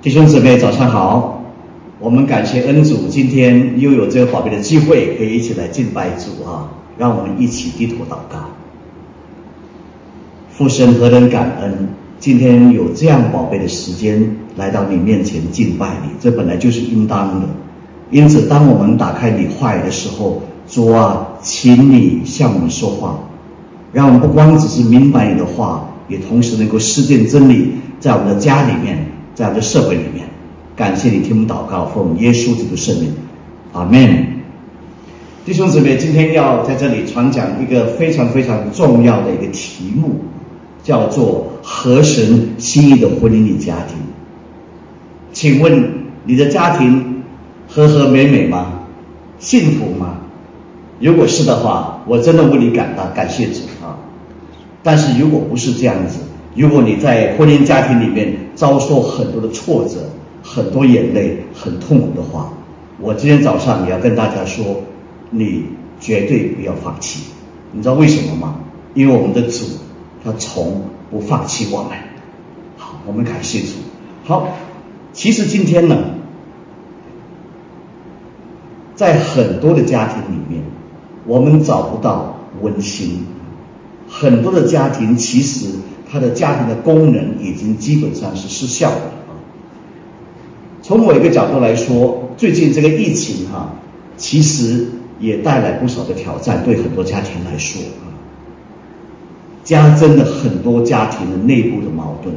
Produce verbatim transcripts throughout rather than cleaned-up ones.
弟兄姊妹早上好，我们感谢恩主，今天又有这个宝贝的机会可以一起来敬拜主啊，让我们一起低头祷告。父神何等感恩，今天有这样宝贝的时间来到你面前敬拜你，这本来就是应当的。因此当我们打开你话语的时候，主啊，请你向我们说话，让我们不光只是明白你的话，也同时能够实践真理，在我们的家里面，在我们的社会里面。感谢你听我们祷告，奉耶稣基督圣名，阿们。弟兄姊妹，今天要在这里传讲一个非常非常重要的一个题目，叫做合神心意的婚姻与家庭。请问你的家庭和和美美吗？幸福吗？如果是的话，我真的为你感到感谢主啊。但是如果不是这样子，如果你在婚姻家庭里面遭受很多的挫折，很多眼泪，很痛苦的话，我今天早上也要跟大家说，你绝对不要放弃。你知道为什么吗？因为我们的主他从不放弃我们。好，我们感谢主。好，其实今天呢，在很多的家庭里面，我们找不到温馨。很多的家庭其实它的家庭的功能已经基本上是失效了。从某一个角度来说，最近这个疫情哈、啊，其实也带来不少的挑战，对很多家庭来说啊，加深了很多家庭的内部的矛盾。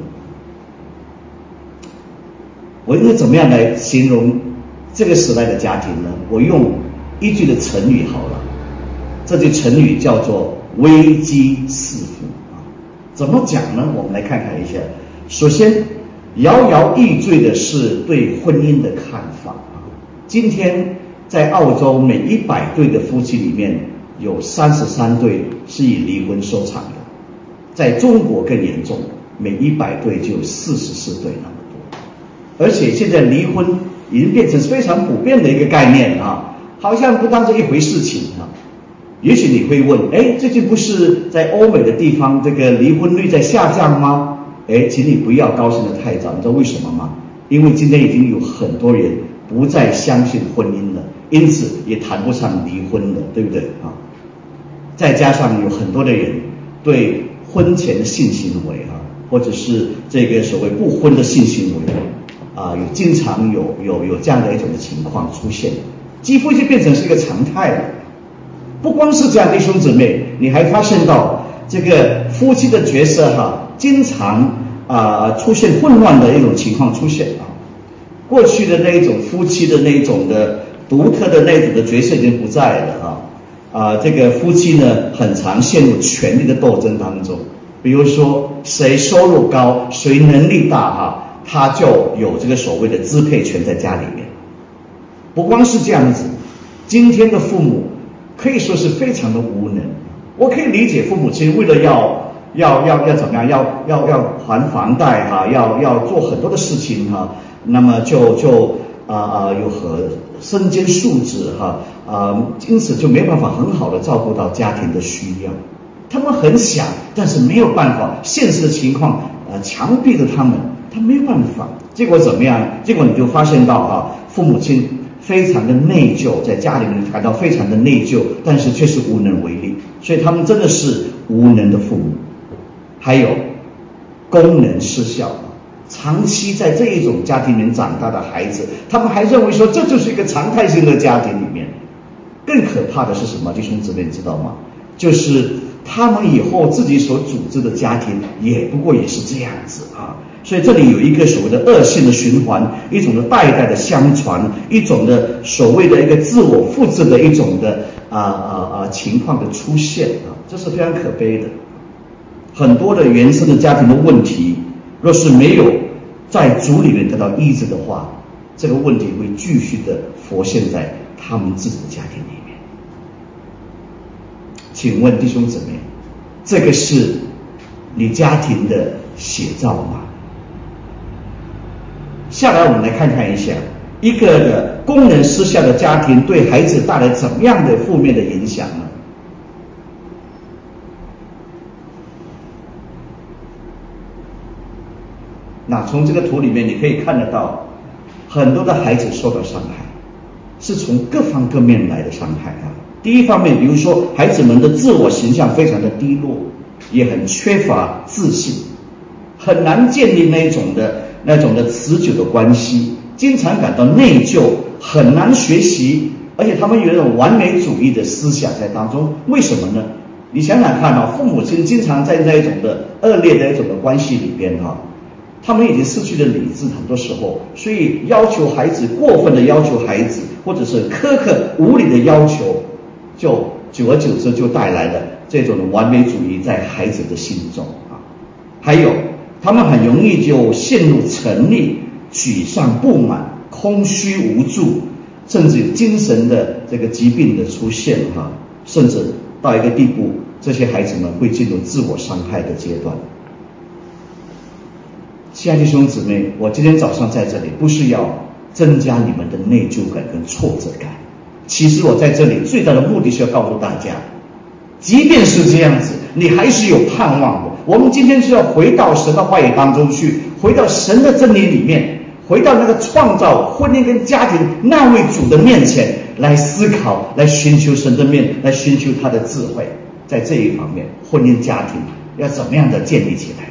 我应该怎么样来形容这个时代的家庭呢？我用一句的成语好了，这句成语叫做危机四伏啊。怎么讲呢？我们来看看一下。首先，摇摇欲坠的是对婚姻的看法啊。今天在澳洲，每一百对的夫妻里面有三十三对是以离婚收场的。在中国更严重，每一百对就有四十四对那么多。而且现在离婚已经变成非常普遍的一个概念啊，好像不当这一回事情啊。也许你会问，哎，最近不是在欧美的地方这个离婚率在下降吗？哎，请你不要高兴得太早，你知道为什么吗？因为今天已经有很多人不再相信婚姻了，因此也谈不上离婚了，对不对啊？再加上有很多的人对婚前的性行为啊，或者是这个所谓不婚的性行为啊，有经常有有有这样的一种的情况出现，几乎就变成是一个常态了。不光是这样，弟兄姊妹，你还发现到这个夫妻的角色哈、啊，经常啊、呃、出现混乱的一种情况出现啊。过去的那一种夫妻的那一种的独特的那一种的角色已经不在了啊啊，这个夫妻呢很常陷入权力的斗争当中。比如说谁收入高，谁能力大哈、啊，他就有这个所谓的支配权在家里面。不光是这样子，今天的父母可以说是非常的无能。我可以理解父母亲为了要要要要怎么样，要要要还房贷哈、啊，要要做很多的事情哈、啊，那么就就啊啊有和身兼数职哈啊，因此就没办法很好的照顾到家庭的需要。他们很想，但是没有办法，现实的情况呃强逼着他们，他没有办法。结果怎么样？结果你就发现到哈、啊，父母亲非常的内疚，在家里面感到非常的内疚，但是却是无能为力，所以他们真的是无能的父母。还有功能失效，长期在这一种家庭里面长大的孩子，他们还认为说这就是一个常态性的家庭里面。更可怕的是什么？弟兄姊妹你知道吗？就是他们以后自己所组织的家庭也不过也是这样子啊。所以这里有一个所谓的恶性的循环，一种的代代的相传，一种的所谓的一个自我复制的一种的啊啊啊情况的出现啊，这是非常可悲的。很多的原生的家庭的问题，若是没有在主里面得到医治的话，这个问题会继续的浮现在他们自己的家庭里面。请问弟兄姊妹，这个是你家庭的写照吗？下来我们来看看一下，一个的功能失效的家庭对孩子带来怎么样的负面的影响呢？ 那从这个图里面你可以看得到，很多的孩子受到伤害，是从各方各面来的伤害啊。第一方面，比如说孩子们的自我形象非常的低落，也很缺乏自信，很难建立那种的那种的持久的关系，经常感到内疚，很难学习，而且他们有一种完美主义的思想在当中。为什么呢？你想想看啊，父母亲经常在那种的恶劣的一种的关系里边哈、啊，他们已经失去了理智，很多时候，所以要求孩子，过分的要求孩子，或者是苛刻无理的要求，就久而久之就带来了这种的完美主义在孩子的心中啊。还有，他们很容易就陷入沉溺、沮丧、不满、空虚、无助，甚至有精神的这个疾病的出现哈、啊，甚至到一个地步，这些孩子们会进入自我伤害的阶段。亲爱的弟兄姊妹，我今天早上在这里不是要增加你们的内疚感跟挫折感，其实我在这里最大的目的是要告诉大家，即便是这样子，你还是有盼望的。我们今天是要回到神的话语当中去，回到神的真理里面，回到那个创造婚姻跟家庭那位主的面前来思考，来寻求神的面，来寻求他的智慧。在这一方面，婚姻家庭要怎么样的建立起来？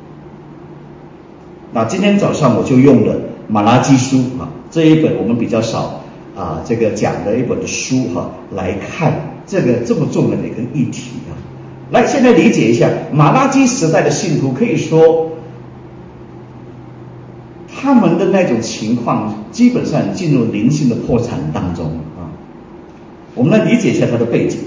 那今天早上我就用了马拉基书啊，这一本我们比较少啊这个讲的一本的书哈、啊，来看这个这么重要的一个议题啊。来，现在理解一下马拉基时代的信徒，可以说他们的那种情况基本上进入灵性的破产当中啊。我们来理解一下他的背景。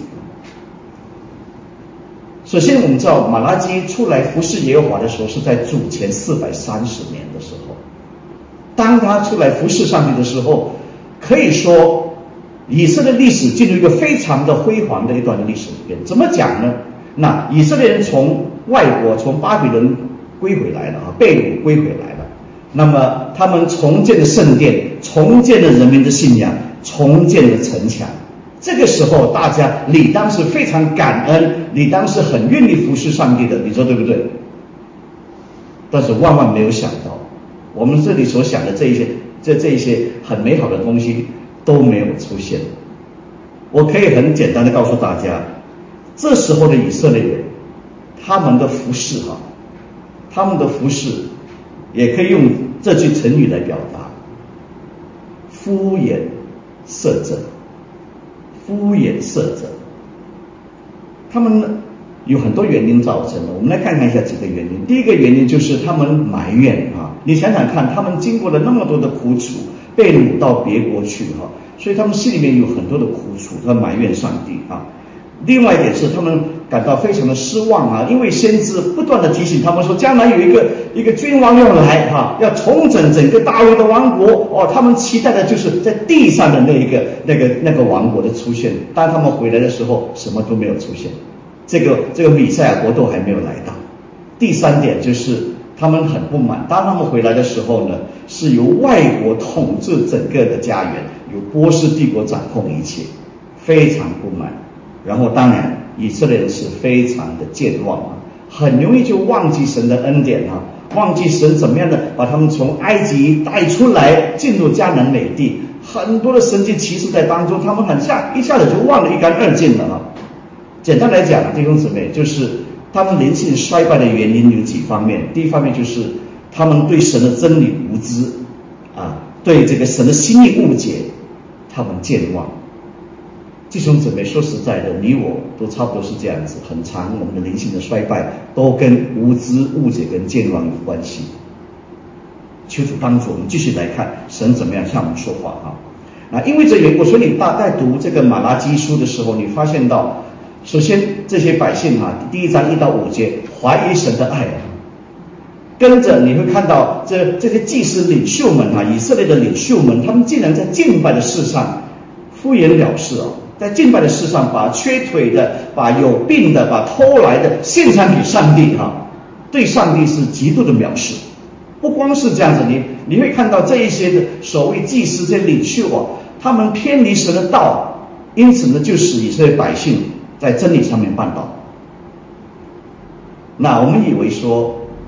首先我们知道马拉基出来服侍耶和华的时候是在主前四百三十年的时候，当他出来服侍上帝的时候，可以说以色列历史进入一个非常的辉煌的一段历史里边。怎么讲呢？那以色列人从外国从巴比伦归回来了啊，被掳归回来了，那么他们重建了圣殿，重建了人民的信仰，重建了城墙。这个时候大家理当是非常感恩，理当是很愿意服侍上帝的，你说对不对？但是万万没有想到，我们这里所想的这一些这这一些很美好的东西都没有出现。我可以很简单的告诉大家，这时候的以色列人，他们的服侍哈，他们的服侍也可以用这句成语来表达：敷衍塞责。敷衍塞责，他们有很多原因造成的。我们来看看一下几个原因。第一个原因就是他们埋怨啊，你想想看，他们经过了那么多的苦楚，被掳到别国去哈、啊，所以他们心里面有很多的苦楚，他埋怨上帝啊。另外一点是他们感到非常的失望啊，因为先知不断的提醒他们说，将来有一个一个君王要来哈、啊，要重整整个大卫的王国哦，他们期待的就是在地上的那一个那个那个王国的出现。当他们回来的时候，什么都没有出现，这个这个弥赛亚国度还没有来到。第三点就是他们很不满，当他们回来的时候呢，是由外国统治整个的家园，由波斯帝国掌控一切，非常不满。然后当然以色列人是非常的健忘啊，很容易就忘记神的恩典啊，忘记神怎么样的把他们从埃及带出来，进入迦南美地，很多的神迹奇事在当中，他们很下一下子就忘得一干二净了啊。简单来讲，弟兄姊妹，就是他们灵性衰败的原因有几方面。第一方面就是他们对神的真理无知啊，对这个神的心意误解，他们健忘。弟兄姊妹，说实在的，你我都差不多是这样子，很长我们的灵性的衰败都跟无知、误解跟健忘有关系。求主帮助我们继续来看神怎么样向我们说话啊。那因为这缘故，所以你大概读这个马拉基书的时候，你发现到，首先这些百姓啊，第一章一到五节怀疑神的爱啊，跟着你会看到这这些祭司领袖们啊，以色列的领袖们，他们竟然在敬拜的事上敷衍了事哦。在敬拜的事上，把缺腿的、把有病的、把偷来的献上给上帝哈、啊，对上帝是极度的藐视。不光是这样子，你你会看到这一些的所谓祭司、这些领袖啊，他们偏离神的道，因此呢，就使以色列百姓在真理上面绊倒。那我们以为说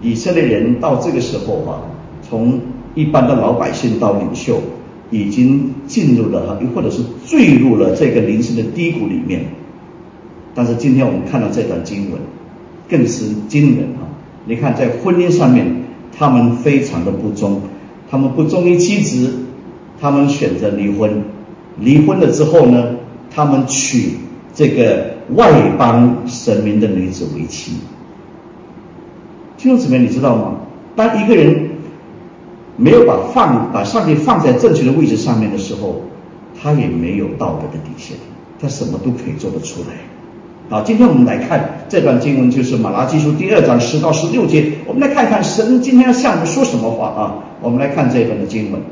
以色列人到这个时候啊，从一般的老百姓到领袖，已经进入了或者是坠入了这个灵性的低谷里面。但是今天我们看到这段经文，更是惊人啊！你看在婚姻上面，他们非常的不忠，他们不忠于妻子，他们选择离婚，离婚了之后呢，他们娶这个外邦神明的女子为妻。弟兄姊妹，你知道吗？当一个人没有把放把上帝放在正确的位置上面的时候，他也没有道德的底线，他什么都可以做得出来。好，今天我们来看这段经文，就是马拉基书第二章十到十六节。我们来看看神今天要向我们说什么话啊？我们来看这本的经文，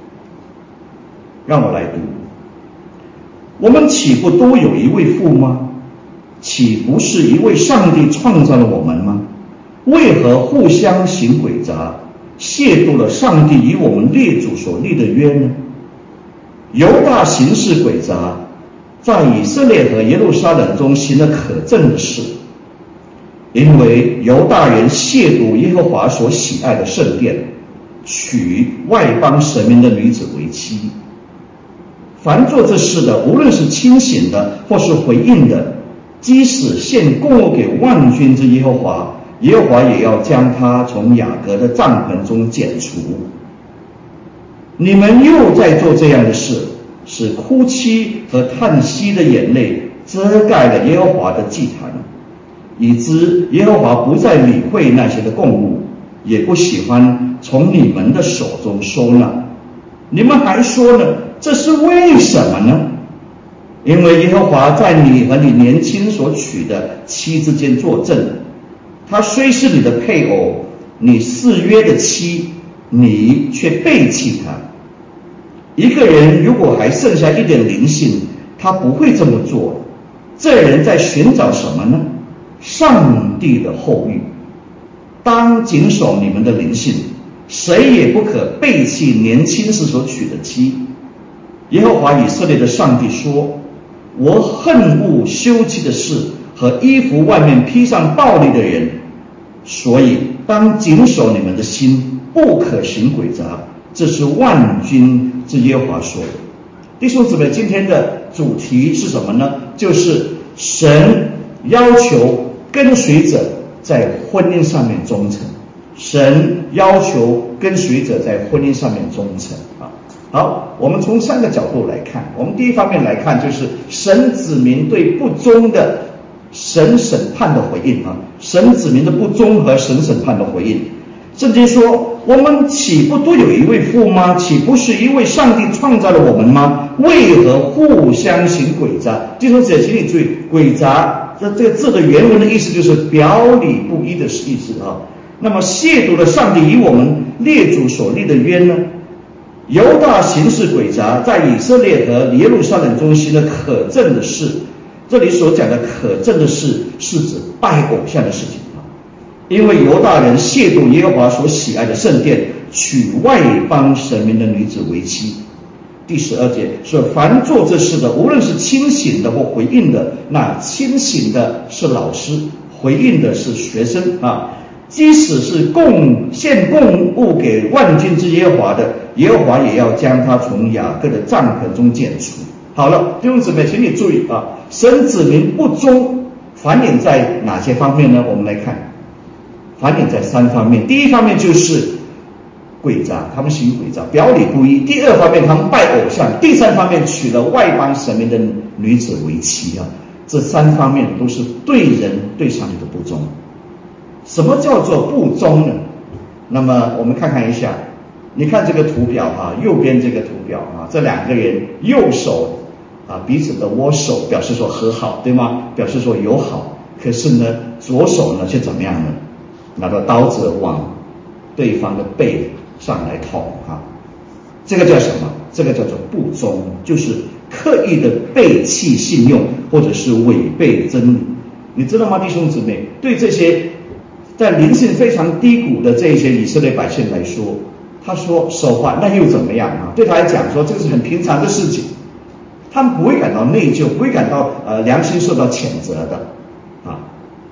让我来读。我们岂不都有一位父吗？岂不是一位上帝创造了我们吗？为何互相行诡诈，亵渎了上帝与我们列祖所立的约呢？犹大行事诡诈，在以色列和耶路撒冷中行了可憎的事，因为犹大人亵渎耶和华所喜爱的圣殿，娶外邦神明的女子为妻。凡做这事的，无论是清醒的或是回应的，即使献供物给万军之耶和华，耶和华也要将他从雅各的帐篷中剪除。你们又在做这样的事，使哭泣和叹息的眼泪遮盖了耶和华的祭坛，以致耶和华不再理会那些的供物，也不喜欢从你们的手中收纳。你们还说呢，这是为什么呢？因为耶和华在你和你年轻所娶的妻之间作证，他虽是你的配偶，你誓约的妻，你却背弃他。一个人如果还剩下一点灵性，他不会这么做。这人在寻找什么呢？上帝的后裔。当谨守你们的灵性，谁也不可背弃年轻时所娶的妻。耶和华以色列的上帝说，我恨恶休妻的事和衣服外面披上暴力的人，所以当谨守你们的心，不可行诡诈。这是万军之耶和华说的。弟兄姊妹，今天的主题是什么呢？就是神要求跟随者在婚姻上面忠诚。神要求跟随者在婚姻上面忠诚啊。好，我们从三个角度来看。我们第一方面来看，就是神子民对不忠的神审判的回应啊，神子民的不忠和神审判的回应。圣经说，我们岂不都有一位父吗？岂不是一位上帝创造了我们吗？为何互相行诡诈？弟兄姊妹，请你注意，诡诈这这个字的原文的意思就是表里不一的意思啊。那么亵渎了上帝与我们列祖所立的约呢？犹大行事诡诈，在以色列和耶路撒冷中行了可憎的事。这里所讲的可憎的事，是指拜偶像的事情。因为犹大人亵渎耶和华所喜爱的圣殿，娶外邦神明的女子为妻。第十二节说，凡做这事的，无论是清醒的或回应的，那清醒的是老师，回应的是学生啊。即使是供献供物给万军之耶和华的，耶和华也要将他从雅各的帐篷中剪除。好了，弟兄姊妹，请你注意啊，神子民不忠反映在哪些方面呢？我们来看。反映在三方面。第一方面就是诡诈，他们行诡诈，表里不一。第二方面，他们拜偶像。第三方面，娶了外邦神明的女子为妻啊。这三方面都是对人对上帝的不忠。什么叫做不忠呢？那么我们看看一下，你看这个图表啊，右边这个图表啊，这两个人右手啊彼此的握手，表示说和好，对吗？表示说友好。可是呢，左手呢却怎么样呢？拿到刀子往对方的背上来捅啊，这个叫什么？这个叫做不忠，就是刻意的背弃信用，或者是违背真理。你知道吗，弟兄姊妹？对这些在灵性非常低谷的这一些以色列百姓来说，他说守法那又怎么样啊？对他来讲说，这是很平常的事情，他们不会感到内疚，不会感到呃良心受到谴责的啊。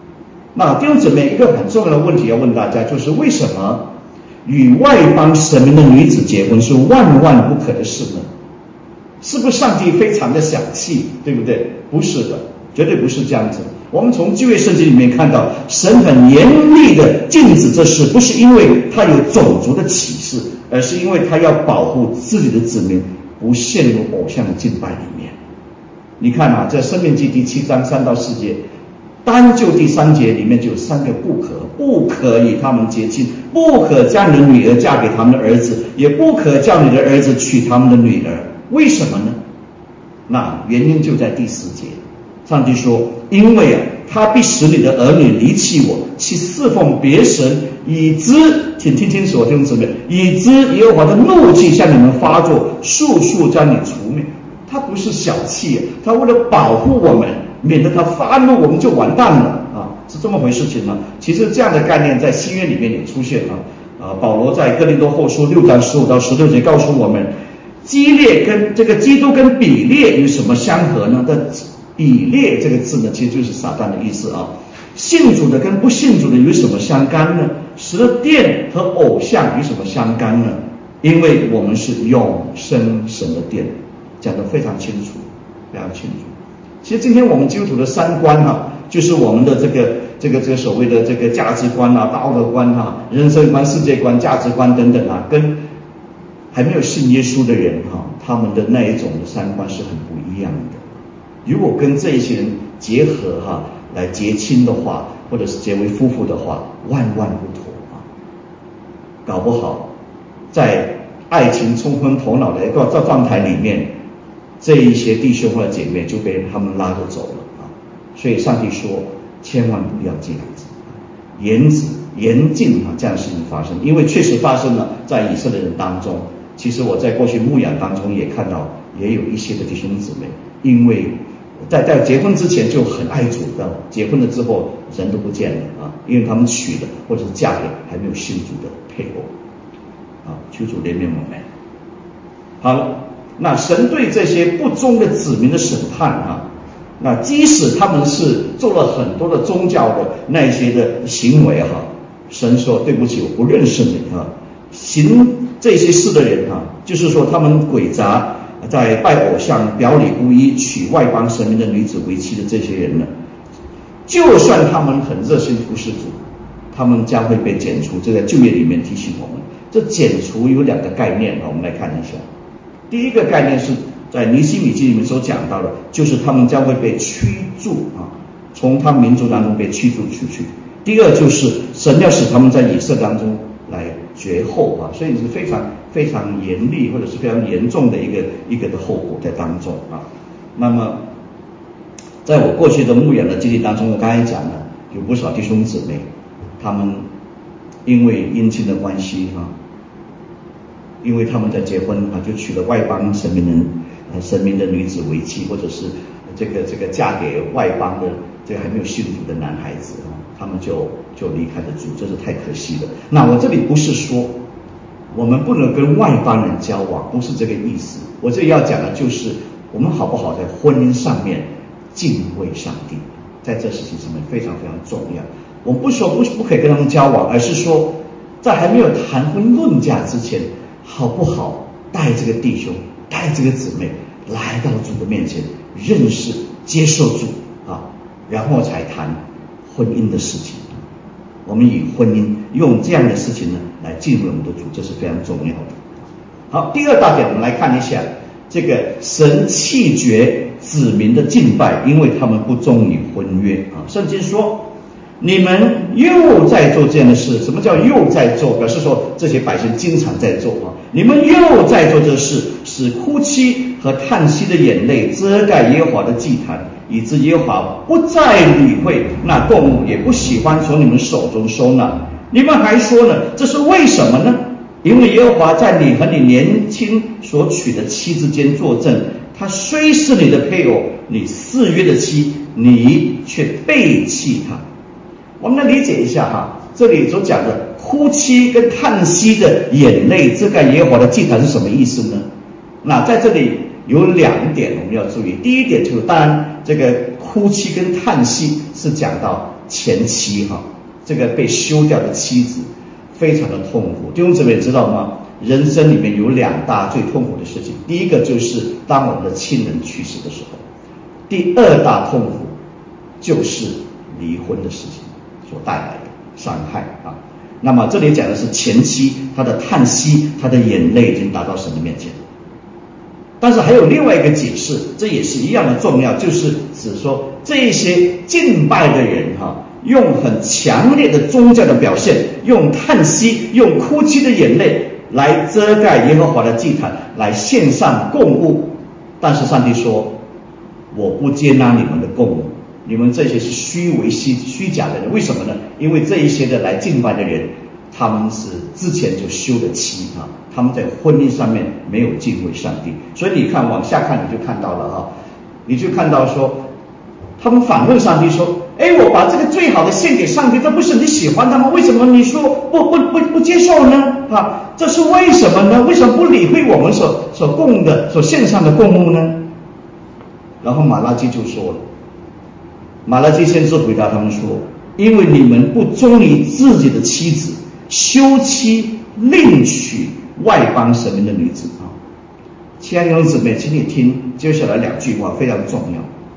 那弟兄姊妹，一个很重要的问题要问大家，就是为什么与外邦神明的女子结婚是万万不可的事呢？是不是上帝非常的小气，对不对？不是的，绝对不是这样子。我们从旧约圣经里面看到，神很严厉的禁止这事，不是因为他有种族的歧视，而是因为他要保护自己的子民不陷入偶像的敬拜里面。你看啊，在申命记第七章三到四节，单就第三节里面就有三个不可，不可以他们结亲，不可将你的女儿嫁给他们的儿子，也不可叫你的儿子娶他们的女儿。为什么呢？那原因就在第十节，上帝说，因为啊，他必使你的儿女离弃我，去侍奉别神，以致，请听清楚，弟兄姊妹，以致耶和华的怒气向你们发作，速速将你除灭。他不是小气，他为了保护我们，免得他发怒我们就完蛋了啊，是这么回事情呢。其实这样的概念在新约里面也出现了啊。保罗在哥林多后书六章十五到十六节告诉我们，基列跟这个基督跟比列有什么相合呢？这比列这个字呢，其实就是撒旦的意思啊。信主的跟不信主的有什么相干呢？十殿和偶像有什么相干呢？因为我们是永生神的殿，讲得非常清楚，非常清楚。其实今天我们基督徒的三观啊，就是我们的这个这个这个所谓的这个价值观啊、道德观啊、人生观、世界观、价值观等等啊，跟还没有信耶稣的人哈、啊，他们的那一种的三观是很不一样的。如果跟这一些人结合哈、啊，来结亲的话，或者是结为夫妇的话，万万不妥啊！搞不好在爱情冲昏头脑的一个状态里面，这一些弟兄或者姐妹就被他们拉着走了啊！所以上帝说，千万不要这样子，严止严禁啊这样的事情发生，因为确实发生了在以色列人当中。其实我在过去牧养当中也看到，也有一些的弟兄姊妹，因为在在结婚之前就很爱主的，结婚了之后人都不见了啊，因为他们娶了或者是嫁给还没有信主的配偶啊，求主怜悯我们。好了，那神对这些不忠的子民的审判啊，那即使他们是做了很多的宗教的那一些的行为哈、啊，神说对不起，我不认识你啊，行这些事的人啊，就是说他们诡诈，在拜偶像、表里不一、娶外邦神明的女子为妻的这些人呢，就算他们很热心服侍主，他们将会被剪除。这在旧约里面提醒我们，这剪除有两个概念啊，我们来看一下。第一个概念是在尼希米记里面所讲到的，就是他们将会被驱逐啊，从他们民族当中被驱逐出去。第二就是神要使他们在以色列当中来绝后啊，所以是非常非常严厉或者是非常严重的一个一个的后果在当中啊。那么在我过去的牧养的经历当中，我刚才讲了，有不少弟兄姊妹，他们因为姻亲的关系啊，因为他们在结婚啊，就娶了外邦神明人呃神明的女子为妻，或者是这个这个嫁给外邦的这个还没有信主的男孩子啊，他们就就离开了主，这是太可惜了。那我这里不是说我们不能跟外邦人交往，不是这个意思。我这里要讲的就是我们好不好在婚姻上面敬畏上帝，在这事情上面非常非常重要。我们不说不不可以跟他们交往，而是说在还没有谈婚论嫁之前，好不好带这个弟兄带这个姊妹来到主的面前，认识接受主啊，然后才谈婚姻的事情。我们以婚姻用这样的事情呢来进入我们的主，这是非常重要的。好，第二大点我们来看一下，这个神弃绝子民的敬拜，因为他们不忠于婚约啊。圣经说你们又在做这样的事，什么叫又在做？表示说这些百姓经常在做啊。你们又在做这事，使哭泣和叹息的眼泪遮盖耶和华的祭坛，以致耶和华不再理会那供物，也不喜欢从你们手中收纳。你们还说呢，这是为什么呢？因为耶和华在你和你年轻所娶的妻之间作证，他虽是你的配偶，你誓约的妻，你却背弃他。我们来理解一下哈，这里所讲的哭泣跟叹息的眼泪遮盖耶和华的祭坛是什么意思呢？那在这里有两点我们要注意。第一点就是，当然这个哭泣跟叹息是讲到前妻哈，这个被休掉的妻子非常的痛苦。弟兄姊妹知道吗？人生里面有两大最痛苦的事情，第一个就是当我们的亲人去世的时候，第二大痛苦就是离婚的事情所带来的伤害啊。那么这里讲的是前妻，她的叹息，她的眼泪已经达到神的面前。但是还有另外一个解释，这也是一样的重要，就是指说这一些敬拜的人哈、啊，用很强烈的宗教的表现，用叹息、用哭泣的眼泪来遮盖耶和华的祭坛，来献上供物。但是上帝说，我不接纳你们的供物，你们这些是虚伪虚虚假的人。为什么呢？因为这一些的来敬拜的人，他们是之前就休了妻啊，他们在婚姻上面没有敬畏上帝。所以你看往下看你就看到了啊，你就看到说他们反问上帝说，哎，我把这个最好的献给上帝，这不是你喜欢的吗？为什么你说不不不不接受呢？啊，这是为什么呢？为什么不理会我们所所供的所献上的供物呢？然后马拉基就说了，马拉基先知回答他们说，因为你们不忠于自己的妻子，休妻另娶外邦神明的女子啊。亲爱的弟兄姊妹，请你听接下来两句话非常重要。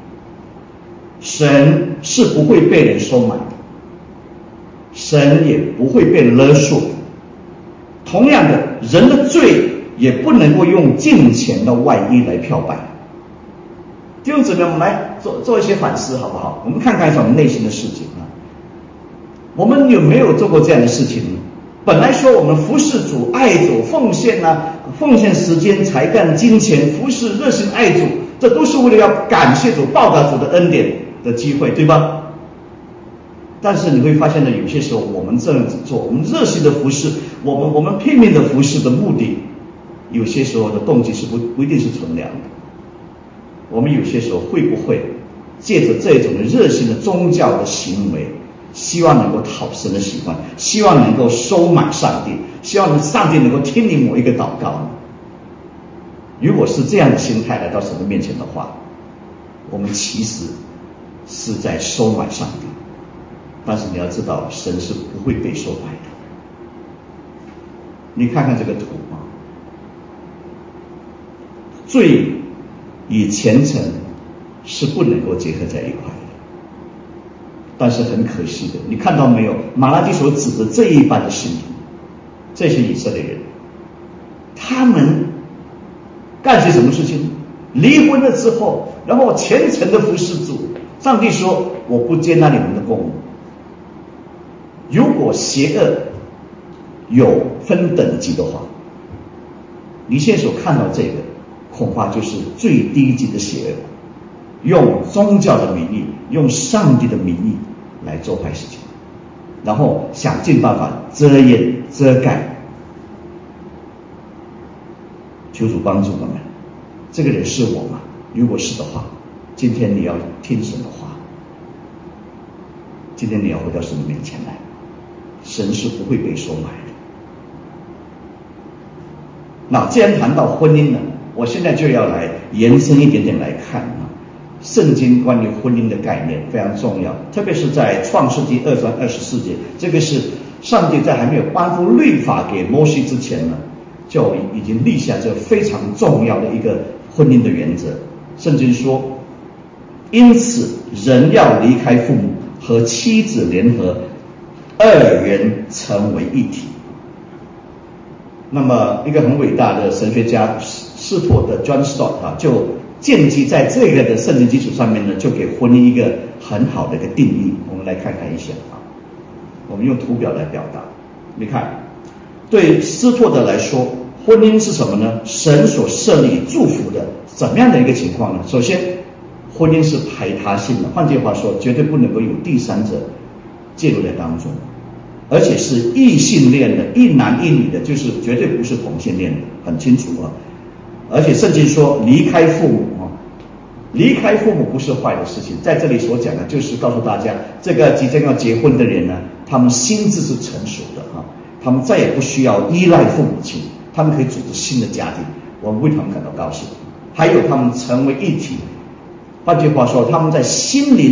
神是不会被人收买的，神也不会被勒索。同样的，人的罪也不能够用金钱的外衣来漂白。弟兄姊妹，我们来做做一些反思好不好？我们看看一下我们内心的事情啊，我们有没有做过这样的事情呢？本来说我们服侍主、爱主、奉献啊，奉献时间、才干、金钱，服侍、热心爱主，这都是为了要感谢主、报答主的恩典的机会，对吧？但是你会发现呢，有些时候我们这样子做，我们热心的服侍，我们我们拼命的服侍的目的，有些时候的动机是不不一定是纯良的。我们有些时候会不会借着这种热心的宗教的行为，希望能够讨神的喜欢，希望能够收买上帝，希望上帝能够听你某一个祷告呢？如果是这样的心态来到神的面前的话，我们其实是在收买上帝。但是你要知道，神是不会被收买的。你看看这个图啊，罪与虔诚是不能够结合在一块的。但是很可惜的，你看到没有？马拉基所指的这一般的信徒，这些以色列人，他们干些什么事情？离婚了之后，然后虔诚的服侍主。上帝说，我不接纳你们的供物。如果邪恶有分等级的话，你现在所看到这个恐怕就是最低级的邪恶，用宗教的名义，用上帝的名义来做坏事情，然后想尽办法遮掩遮盖。求主帮助我们，这个人是我吗？如果是的话，今天你要听神的话，今天你要回到神的面前来，神是不会被收买的。那既然谈到婚姻呢，我现在就要来延伸一点点来看啊，圣经关于婚姻的概念非常重要，特别是在创世纪二章二十四节，这个是上帝在还没有颁布律法给摩西之前呢，就已经立下这非常重要的一个婚姻的原则。圣经说，因此人要离开父母，和妻子联合，二人成为一体。那么一个很伟大的神学家斯托的 John Stott 啊，就建基在这个的圣经基础上面呢，就给婚姻一个很好的一个定义。我们来看看一下啊，我们用图表来表达。你看，对斯托德来说，婚姻是什么呢？神所设立祝福的怎么样的一个情况呢？首先，婚姻是排他性的，换句话说，绝对不能够有第三者介入在当中，而且是异性恋的，一男一女的，就是绝对不是同性恋的，很清楚啊。而且圣经说离开父母啊，离开父母不是坏的事情，在这里所讲的就是告诉大家，这个即将要结婚的人呢，他们心智是成熟的啊，他们再也不需要依赖父母亲，他们可以组织新的家庭，我们为他们感到高兴。还有他们成为一体，换句话说，他们在心灵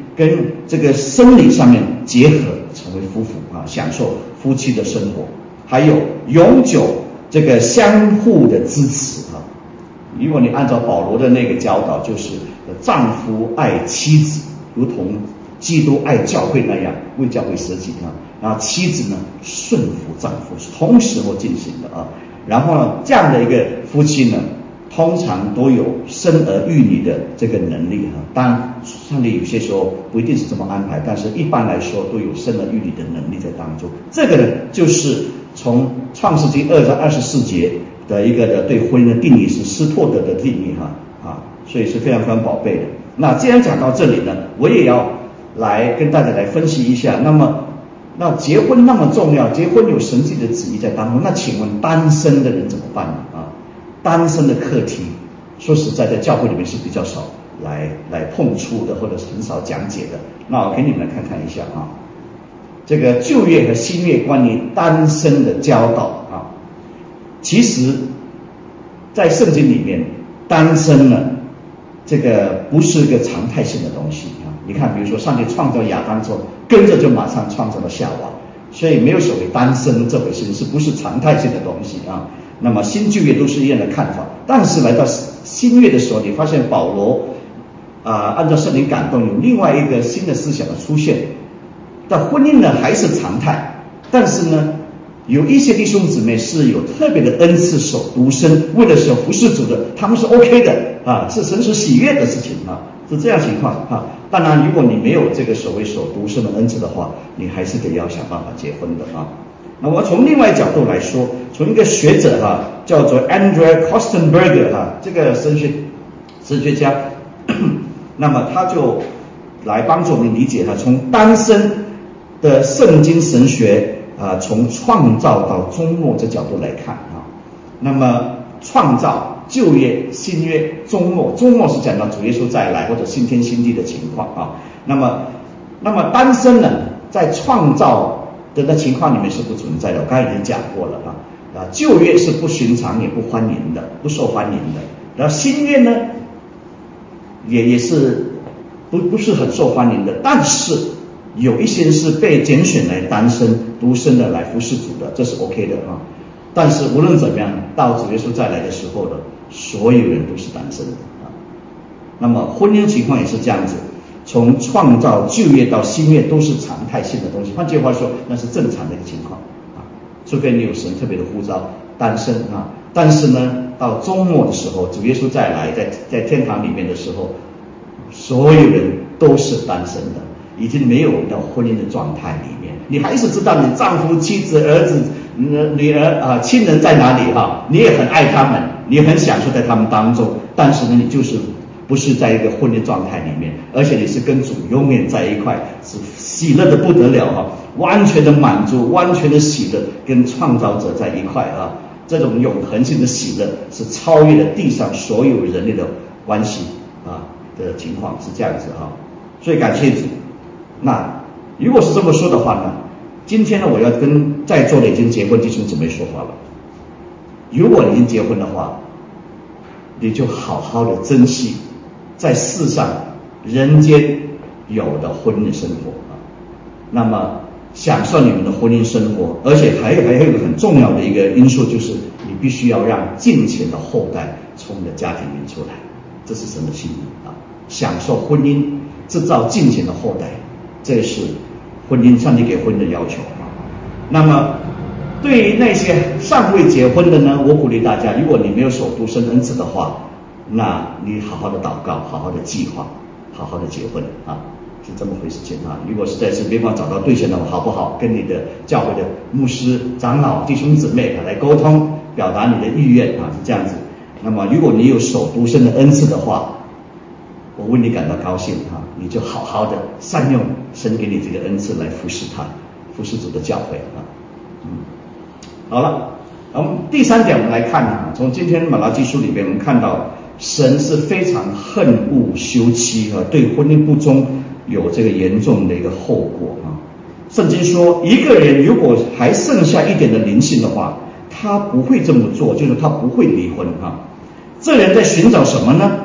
跟这个生理上面结合，成为夫妇啊，享受夫妻的生活，还有永久这个相互的支持啊。如果你按照保罗的那个教导，就是丈夫爱妻子，如同基督爱教会那样为教会舍己啊，然后妻子呢顺服丈夫，是同时会进行的啊。然后呢，这样的一个夫妻呢，通常都有生儿育女的这个能力啊。当然，上帝有些时候不一定是这么安排，但是一般来说都有生儿育女的能力在当中。这个呢，就是从创世纪二章二十四节的一个的对婚姻的定义是斯托德的定义哈啊，所以是非常非常宝贝的。那既然讲到这里呢，我也要来跟大家来分析一下。那么，那结婚那么重要，结婚有神迹的旨意在当中，那请问单身的人怎么办呢？啊，单身的课题，说实在，在教会里面是比较少来来碰触的，或者是很少讲解的。那我给你们来看看一下啊，这个旧约和新约关于单身的教导啊，其实，在圣经里面，单身呢，这个不是一个常态性的东西啊。你看，比如说上帝创造亚当之后，跟着就马上创造了夏娃，所以没有所谓单身这回事，是不是常态性的东西啊？那么新旧约都是一样的看法，但是来到新约的时候，你发现保罗啊、呃，按照圣灵感动，有另外一个新的思想的出现。但婚姻呢还是常态，但是呢，有一些弟兄姊妹是有特别的恩赐，守独身，为了守服侍主的，他们是 OK 的啊，是神所喜悦的事情啊，是这样情况啊。当然，如果你没有这个所谓守独身的恩赐的话，你还是得要想办法结婚的啊。那我从另外角度来说，从一个学者哈、啊，叫做 Andrea Kostenberger 哈、啊，这个神学神学家，那么他就来帮助我们理解他从单身的圣经神学啊，从创造到终末这角度来看啊。那么创造、旧约、新约、终末，终末是讲到主耶稣再来或者新天新地的情况啊。那么，那么单身呢，在创造的那情况里面是不存在的，我刚才已经讲过了啊。啊，旧约是不寻常也不欢迎的，不受欢迎的。然后新约呢，也也是不不是很受欢迎的，但是有一些是被拣选来单身独身的来服侍主的，这是 OK 的啊。但是无论怎么样，到主耶稣再来的时候呢，所有人都是单身的啊。那么婚姻情况也是这样子，从创造旧约到新约都是常态性的东西。换句话说，那是正常的一个情况啊，除非你有神特别的呼召单身啊。但是呢，到终末的时候，主耶稣再来，在在天堂里面的时候，所有人都是单身的，已经没有到婚姻的状态里面。你还是知道你丈夫、妻子、儿子、女儿啊、亲人在哪里哈，你也很爱他们，你很享受在他们当中，但是呢，你就是不是在一个婚姻状态里面，而且你是跟主永远在一块，是喜乐的不得了哈，完全的满足，完全的喜乐，跟创造者在一块啊。这种永恒性的喜乐是超越了地上所有人类的关系啊的情况，是这样子哈。所以感谢主。那如果是这么说的话呢，今天呢，我要跟在座的已经结婚弟兄姊妹说话了。如果你已经结婚的话，你就好好的珍惜在世上人间有的婚姻生活啊。那么享受你们的婚姻生活，而且还有还有一个很重要的一个因素，就是你必须要让敬虔的后代从你的家庭里面出来，这是神的心意啊。享受婚姻，制造敬虔的后代，这是婚姻上帝给婚姻的要求啊。那么对于那些尚未结婚的呢，我鼓励大家，如果你没有守独身恩赐的话，那你好好的祷告，好好的计划，好好的结婚啊。是这么回事情啊！如果实在是没办法找到对象的话，好不好跟你的教会的牧师、长老、弟兄姊妹来沟通，表达你的意愿啊，是这样子。那么，如果你有守独身的恩赐的话，我为你感到高兴啊！你就好好的善用神给你这个恩赐来服侍他，服侍主的教会啊。嗯，好了，我们第三点我们来看啊，从今天马拉基书里边我们看到，神是非常恨恶休妻啊，对婚姻不忠有这个严重的一个后果啊。圣经说，一个人如果还剩下一点的灵性的话，他不会这么做，就是他不会离婚啊。这人在寻找什么呢？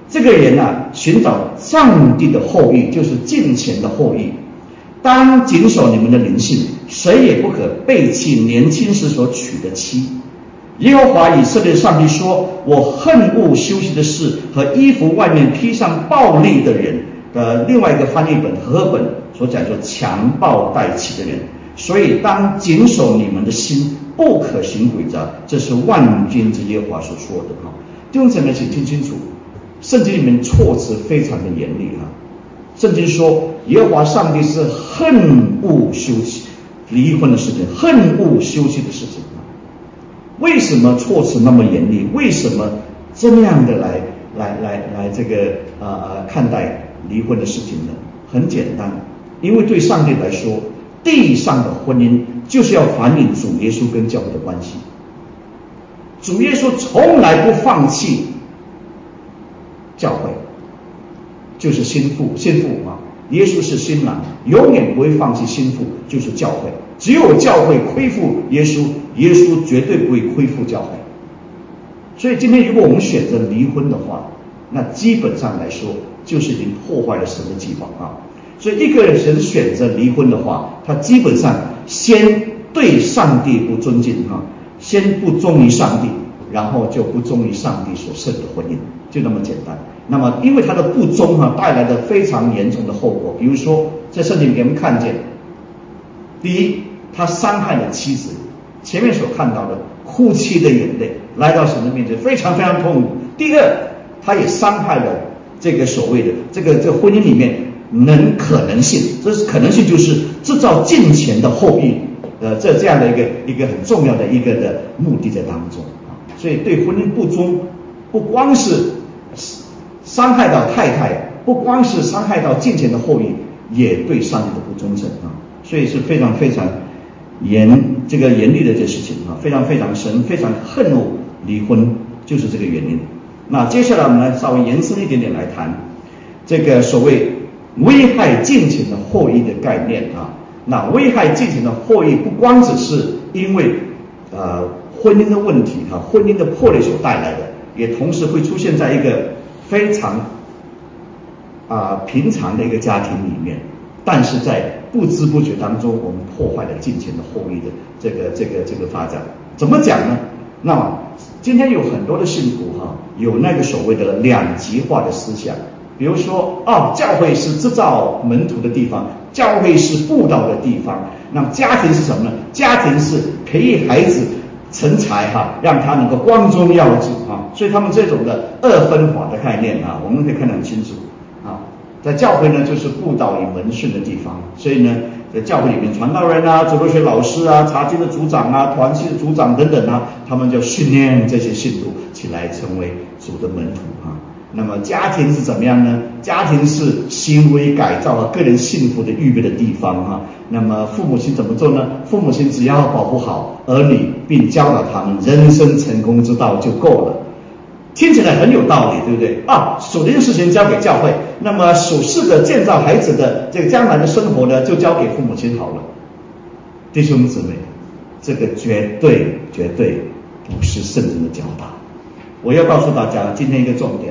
这个人啊，寻找上帝的后裔，就是敬虔的后裔。当谨守你们的灵性，谁也不可背弃年轻时所娶的妻。耶和华以色列上帝说：我恨恶休息的事和衣服外面披上暴力的人。的另外一个翻译本和合本所讲说强暴带起的人，所以当谨守你们的心，不可行诡诈，这是万军之耶和华所说的哈。弟兄姊妹，请听清楚，圣经里面措辞非常的严厉哈。圣经说，耶和华上帝是恨恶休妻离婚的事情，恨恶休妻的事情。为什么措辞那么严厉？为什么这么样的来来来来这个呃呃看待离婚的事情呢？很简单，因为对上帝来说，地上的婚姻就是要反映主耶稣跟教会的关系。主耶稣从来不放弃教会，就是新妇，新妇啊，耶稣是新郎，永远不会放弃新妇，就是教会。只有教会亏负耶稣，耶稣绝对不会亏负教会。所以今天如果我们选择离婚的话，那基本上来说就是已经破坏了神的计划啊。所以一个人选择离婚的话，他基本上先对上帝不尊敬哈，先不忠于上帝，然后就不忠于上帝所设的婚姻，就那么简单。那么因为他的不忠哈，带来的非常严重的后果，比如说在圣经里面看见，第一，他伤害了妻子，前面所看到的哭泣的眼泪来到神的面前，非常非常痛苦。第二，他也伤害了这个所谓的这个这个婚姻里面能可能性，这是可能性就是制造敬虔的后裔，呃，这这样的一个一个很重要的一个的目的在当中啊。所以对婚姻不忠，不光是伤害到太太，不光是伤害到敬虔的后裔，也对上帝的不忠诚啊。所以是非常非常严这个严厉的这事情啊，非常非常神非常恨恶离婚，就是这个原因。那接下来我们来稍微延伸一点点来谈这个所谓危害敬虔的后裔的概念啊。那危害敬虔的后裔不光只是因为呃婚姻的问题哈、啊，婚姻的破裂所带来的，也同时会出现在一个非常啊、呃、平常的一个家庭里面，但是在不知不觉当中，我们破坏了敬虔的后裔的这个这个这个发展。怎么讲呢？那么今天有很多的信徒哈、啊，有那个所谓的两极化的思想，比如说哦，教会是制造门徒的地方，教会是布道的地方，那么家庭是什么呢？家庭是培育孩子成才哈、啊，让他能够光宗耀祖啊。所以他们这种的二分法的概念啊，我们可以看得很清楚啊。在教会呢，就是布道与门训的地方，所以呢，在教会里面，传道人啊、主日学老师啊、查经的组长啊、团契的组长等等啊，他们就训练这些信徒起来成为主的门徒啊。那么家庭是怎么样呢？家庭是行为改造和个人幸福的预备的地方啊。那么父母亲怎么做呢？父母亲只要保护好儿女，并教导他们人生成功之道就够了。听起来很有道理，对不对啊？属灵的事情交给教会，那么属世的建造孩子的这个将来的生活呢，就交给父母亲好了。弟兄姊妹，这个绝对绝对不是圣经的教导。我要告诉大家今天一个重点，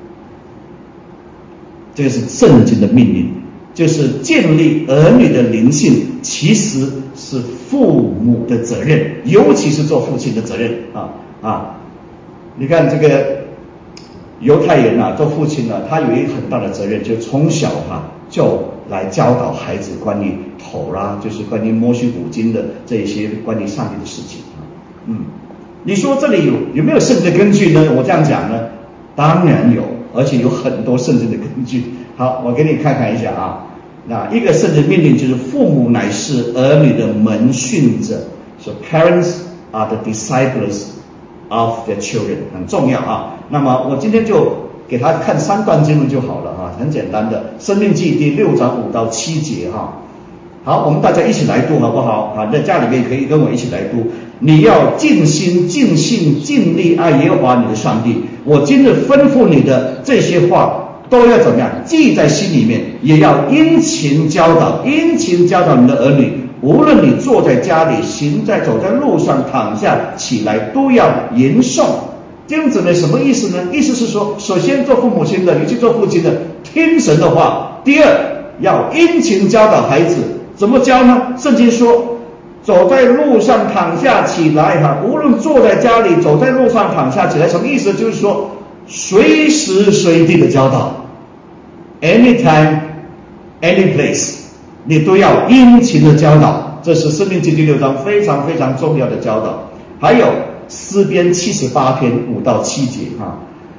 这个是圣经的命令，就是建立儿女的灵性其实是父母的责任，尤其是做父亲的责任啊啊！你看这个犹太人啊，做父亲呢、啊，他有一个很大的责任，就从小哈、啊、就来教导孩子关于头啦，就是关于摩西五经的这一些关于上帝的事情啊。嗯，你说这里有有没有圣经的根据呢？我这样讲呢，当然有，而且有很多圣经的根据。好，我给你看看一下啊。那一个圣经命令就是父母乃是儿女的门训者，说 parents are the disciples of their children， 很重要啊。那么我今天就给他看三段经文就好了啊，很简单的，申命记第六章五到七节哈。好，我们大家一起来读好不好？啊，在家里面可以跟我一起来读。你要尽心、尽性、尽力爱耶和华你的上帝。我今日吩咐你的这些话，都要怎么样？记在心里面，也要殷勤教导，殷勤教导你的儿女。无论你坐在家里，行在走在路上，躺下起来，都要吟诵。 弟兄姊妹，什么意思呢？意思是说，首先做父母亲的，尤其做父亲的，听神的话；第二，要殷勤教导孩子。怎么教呢？圣经说，走在路上躺下起来哈，无论坐在家里，走在路上躺下起来，什么意思？就是说，随时随地的教导 ，anytime, any place， 你都要殷勤的教导。这是申命记第六章非常非常重要的教导。还有诗篇七十八篇五到七节哈，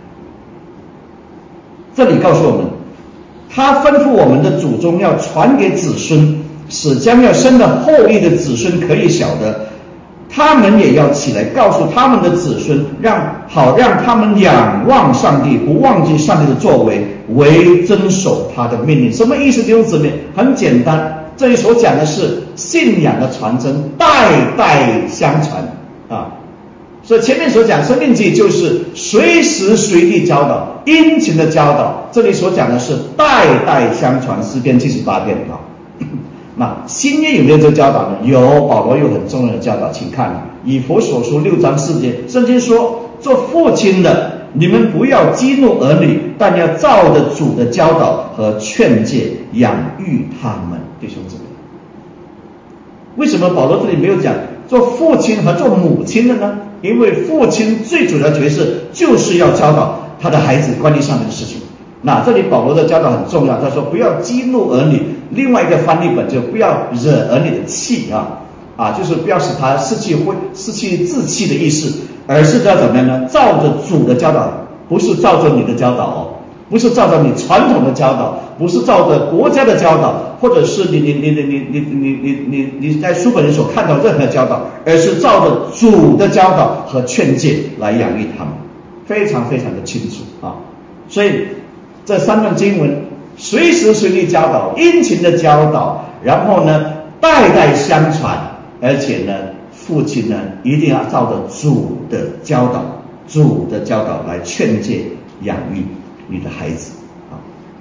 这里告诉我们，他吩咐我们的祖宗要传给子孙，使将要生的后裔的子孙可以晓得，他们也要起来告诉他们的子孙，让好让他们仰望上帝，不忘记上帝的作为，为遵守他的命令。什么意思？弟兄姊妹，很简单，这里所讲的是信仰的传承，代代相传啊。所以前面所讲生命记就是随时随地教导，殷勤的教导，这里所讲的是代代相传，诗篇七十八篇啊。那新约有没有这个教导呢？有，保罗有很重要的教导，请看以弗所书六章四节，圣经说，做父亲的，你们不要激怒儿女，但要照着主的教导和劝诫养育他们。弟兄姊妹，为什么保罗这里没有讲做父亲和做母亲的呢？因为父亲最主要的角色就是要教导他的孩子关于上帝的事情。那这里保罗的教导很重要，他说不要激怒儿女，另外一个翻译本就不要惹儿女的气啊啊，就是不要使他失去会失去志气的意思，而是要怎么样呢？照着主的教导，不是照着你的教导哦，不是照着你传统的教导，不是照着国家的教导，或者是你你你你你你你你你你在书本里所看到任何教导，而是照着主的教导和劝诫来养育他们，非常非常的清楚啊。所以这三段经文随时随地教导，殷勤的教导，然后呢代代相传，而且呢父亲呢一定要照着主的教导，主的教导来劝诫养育你的孩子啊。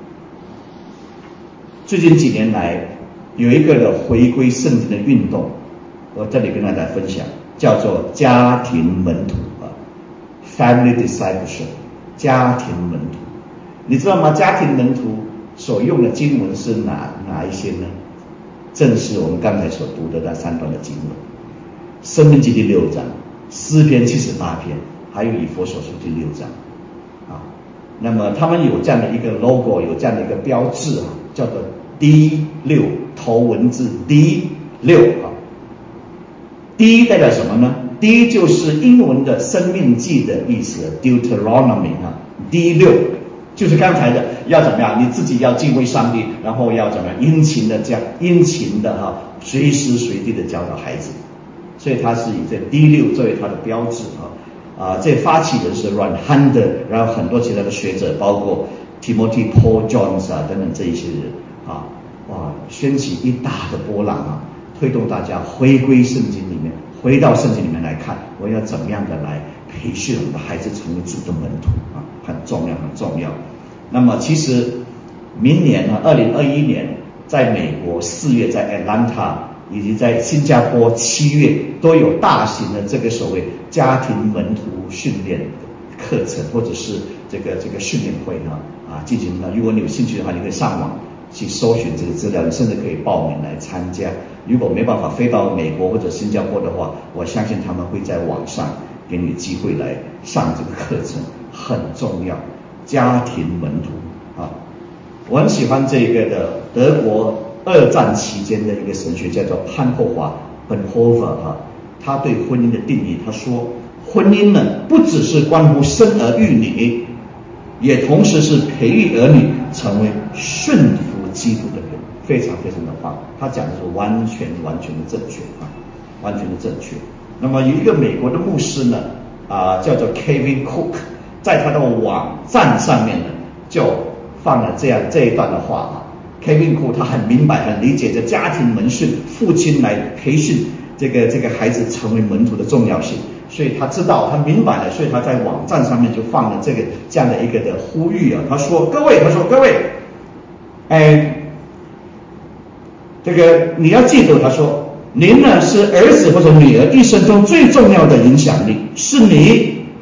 最近几年来有一个的回归圣经的运动，我这里跟大家分享，叫做家庭门徒啊 ，family discipleship， 家庭门徒。你知道吗？家庭门徒所用的经文是哪哪一些呢？正是我们刚才所读的那三段的经文，申命记第六章，诗篇七十八篇，还有以弗所书第六章啊。那么他们有这样的一个 logo， 有这样的一个标志啊，叫做 D 六， 头文字 D 六啊。D 代表什么呢？ D 就是英文的生命记的意思 ，Deuteronomy 啊 ，D 六。就是刚才的要怎么样？你自己要敬畏上帝，然后要怎么样？殷勤的教，殷勤的哈，随时随地的教导孩子。所以他是以这 D 六作为他的标志啊啊！这发起人是 Ron Hunter， 然后很多其他的学者，包括 Timothy Paul Jones 啊等等这一些人啊，哇，掀起一大的波浪啊，推动大家回归圣经里面，回到圣经里面来看，我要怎么样的来培训我们的孩子成为主的门徒啊，很重要，很重要。那么其实明年呢，二零二一年，在美国四月在 Atlanta 以及在新加坡七月都有大型的这个所谓家庭门徒训练课程，或者是这个这个训练会呢啊进行的。如果你有兴趣的话，你可以上网去搜寻这个资料，你甚至可以报名来参加。如果没办法飞到美国或者新加坡的话，我相信他们会在网上给你机会来上这个课程，很重要。家庭门徒啊，我很喜欢这个的德国二战期间的一个神学家叫潘霍华 Bonhoeffer 啊，他对婚姻的定义，他说婚姻呢不只是关乎生儿育女，也同时是培育儿女成为顺服基督的人，非常非常的棒。他讲的是完全完全的正确啊，完全的正确。那么有一个美国的牧师呢啊，叫做 Kevin Cook， 在他的网站上面呢就放了这样这一段的话啊。Kevin Cook 他很明白很理解这家庭门训，父亲来培训这个这个孩子成为门徒的重要性，所以他知道他明白了，所以他在网站上面就放了这个这样的一个的呼吁啊。他说各位他说各位哎，这个你要记住，他说您呢是儿子或者女儿一生中最重要的影响力，是你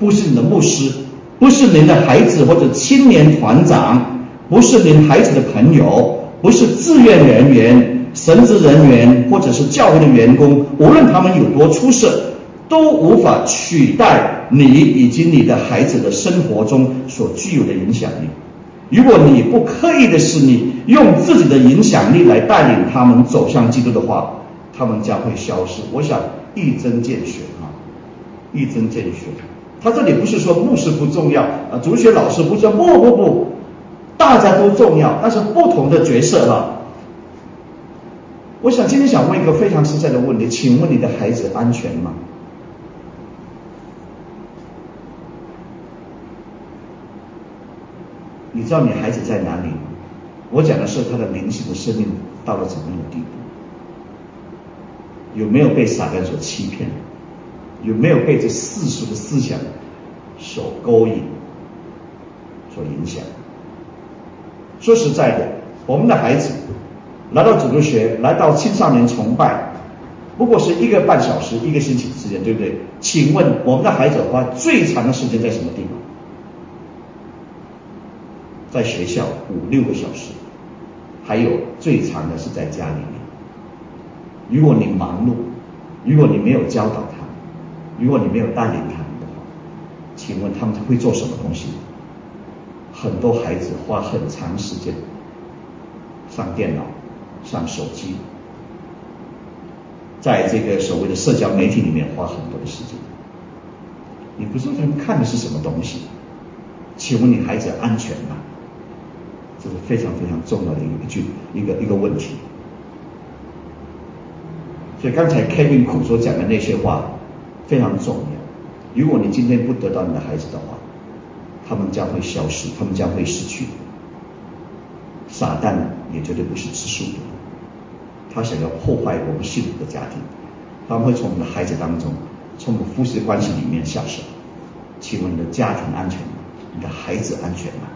不是你的牧师，不是您的孩子或者青年团长，不是您孩子的朋友，不是志愿人员、神职人员或者是教会的员工，无论他们有多出色，都无法取代你以及你的孩子的生活中所具有的影响力。如果你不刻意的是你用自己的影响力来带领他们走向基督的话，他们将会消失。我想一针见血啊，一针见血。他这里不是说牧师不重要啊，主学老师不重要，不不不，大家都重要，但是不同的角色哈。我想今天想问一个非常实在的问题，请问你的孩子安全吗？你知道你孩子在哪里吗？我讲的是他的灵性的生命到了怎么样的地步？有没有被撒旦所欺骗？有没有被这世俗的思想所勾引、所影响？说实在的，我们的孩子来到主日学，来到青少年崇拜，不过是一个半小时、一个星期的时间，对不对？请问我们的孩子花最长的时间在什么地方？在学校五六个小时，还有最长的是在家里面。如果你忙碌，如果你没有教导他，如果你没有带领他们的话，请问他们会做什么东西？很多孩子花很长时间上电脑、上手机，在这个所谓的社交媒体里面花很多的时间。你不知道他们看的是什么东西？请问你孩子安全吗？这是非常非常重要的一句一个一个问题。所以刚才 Kevin 苦所讲的那些话非常重要。如果你今天不得到你的孩子的话，他们将会消失，他们将会失去。撒旦也绝对不是知数的，他想要破坏我们幸福的家庭，他们会从我们的孩子当中，从我们夫妻关系里面下手。请问你的家庭安全吗？你的孩子安全吗？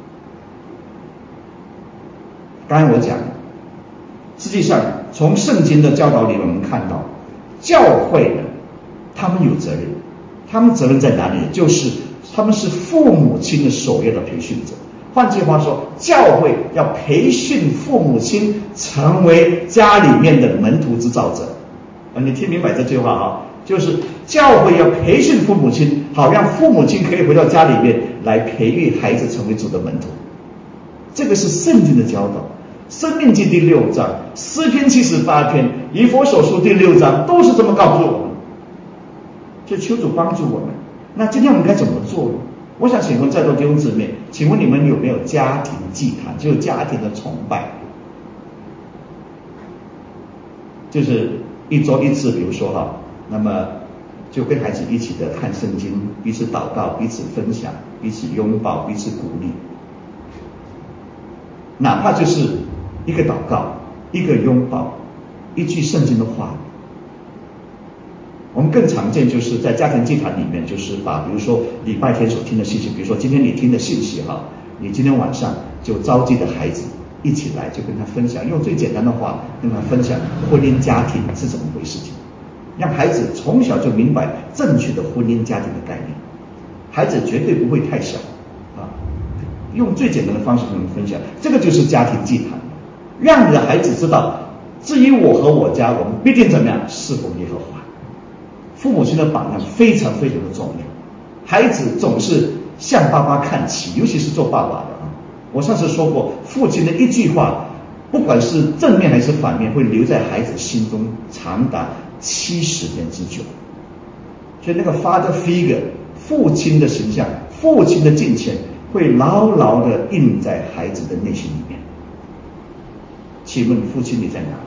刚才我讲，实际上从圣经的教导里我们看到，教会呢，他们有责任，他们责任在哪里？就是他们是父母亲的首要的培训者。换句话说，教会要培训父母亲成为家里面的门徒制造者。啊，你听明白这句话啊？就是教会要培训父母亲，好让父母亲可以回到家里面来培育孩子成为主的门徒。这个是圣经的教导。申命记第六章、诗篇七十八篇、以弗所书第六章都是这么告诉我们。就求主帮助我们。那今天我们该怎么做呢？我想请问在座弟兄姊妹，请问你们有没有家庭祭坛，就是家庭的崇拜？就是一周一次，比如说哈，那么就跟孩子一起的看圣经，彼此祷告，彼此分享，彼此拥抱，彼此鼓励。哪怕就是一个祷告，一个拥抱，一句圣经的话。我们更常见就是在家庭祭坛里面，就是把比如说礼拜天所听的信息，比如说今天你听的信息哈，你今天晚上就召集的孩子一起来，就跟他分享，用最简单的话跟他分享婚姻家庭是怎么回事情，让孩子从小就明白正确的婚姻家庭的概念。孩子绝对不会太小啊，用最简单的方式跟他们分享，这个就是家庭祭坛，让你的孩子知道，至于我和我家，我们必定怎么样侍奉耶和华。父母亲的榜样非常非常的重要，孩子总是向爸爸看齐，尤其是做爸爸的啊。我上次说过，父亲的一句话，不管是正面还是反面，会留在孩子心中长达七十年之久。所以那个 father figure， 父亲的形象，父亲的敬虔，会牢牢的印在孩子的内心里面。请问父亲你在哪里？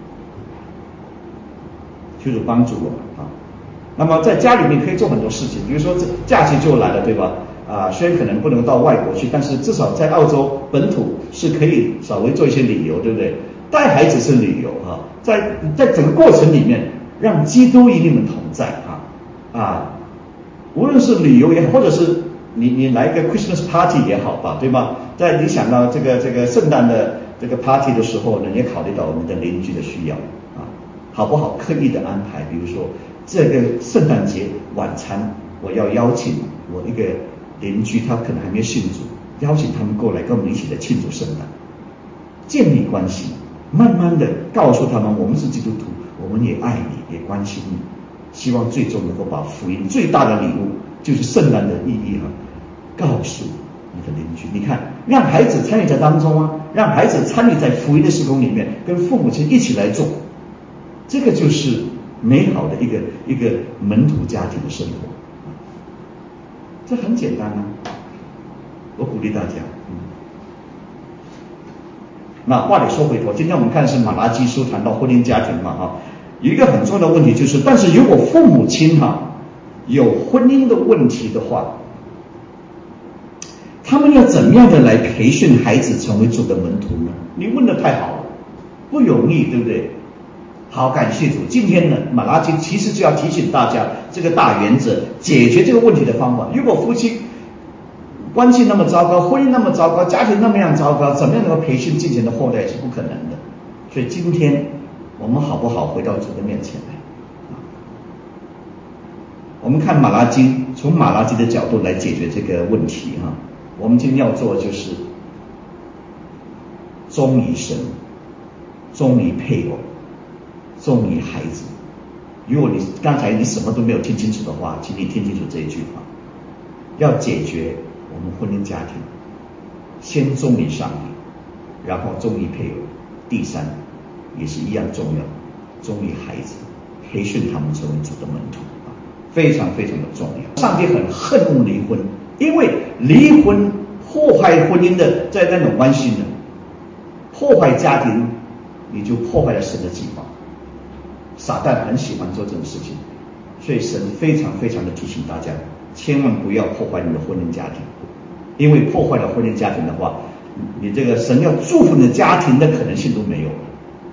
求主帮助我们啊！那么在家里面可以做很多事情，比如说假期就来了，对吧？啊，虽然可能不能到外国去，但是至少在澳洲本土是可以稍微做一些旅游，对不对？带孩子是旅游哈、啊，在在整个过程里面，让基督与你们同在啊啊！无论是旅游也好，或者是你你来一个 Christmas party 也好吧，对吗？在你想到这个这个圣诞的这个 party 的时候呢，也考虑到我们的邻居的需要啊，好不好刻意的安排，比如说这个圣诞节晚餐我要邀请我一个邻居，他可能还没有信主，邀请他们过来跟我们一起来庆祝圣诞，建立关系，慢慢的告诉他们我们是基督徒，我们也爱你，也关心你，希望最终能够把福音最大的礼物就是圣诞的意义啊，告诉你的邻居。你看，让孩子参与在当中啊，让孩子参与在福音的事工里面，跟父母亲一起来做，这个就是美好的一个一个门徒家庭的生活。这很简单啊，我鼓励大家。嗯，那话里说回头，今天我们看的是马拉基书，谈到婚姻家庭嘛哈，有一个很重要的问题就是，但是如果父母亲哈有婚姻的问题的话，他们要怎么样的来培训孩子成为主的门徒呢？你问的太好了，不容易，对不对？好，感谢主。今天呢，马拉基其实就要提醒大家这个大原则，解决这个问题的方法。如果夫妻关系那么糟糕，婚姻那么糟糕，家庭那么样糟糕，怎么样能够培训敬虔的后代是不可能的。所以今天我们好不好回到主的面前来？我们看马拉基，从马拉基的角度来解决这个问题哈。我们今天要做的就是忠于神，忠于配偶，忠于孩子。如果你刚才你什么都没有听清楚的话，请你听清楚这一句话：要解决我们婚姻家庭，先忠于上帝，然后忠于配偶，第三也是一样重要，忠于孩子，培训他们成为主的门徒，非常非常的重要。上帝很恨恶离婚，因为离婚破坏婚姻的在那种关系呢，破坏家庭，你就破坏了神的计划。撒旦很喜欢做这种事情，所以神非常非常的提醒大家，千万不要破坏你的婚姻家庭，因为破坏了婚姻家庭的话，你这个神要祝福你的家庭的可能性都没有了。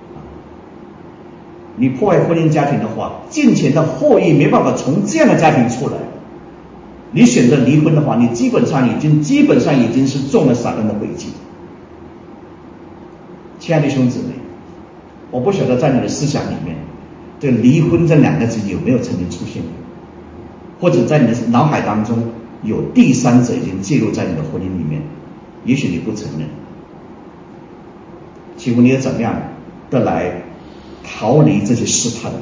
你破坏婚姻家庭的话，金钱的后裔没办法从这样的家庭出来。你选择离婚的话，你基本上已经基本上已经是中了撒旦的诡计。亲爱的弟兄姊妹，我不晓得在你的思想里面，这离婚这两个字有没有曾经出现过，或者在你的脑海当中有第三者已经介入在你的婚姻里面，也许你不承认。请问你要怎么样的来逃离这些试探？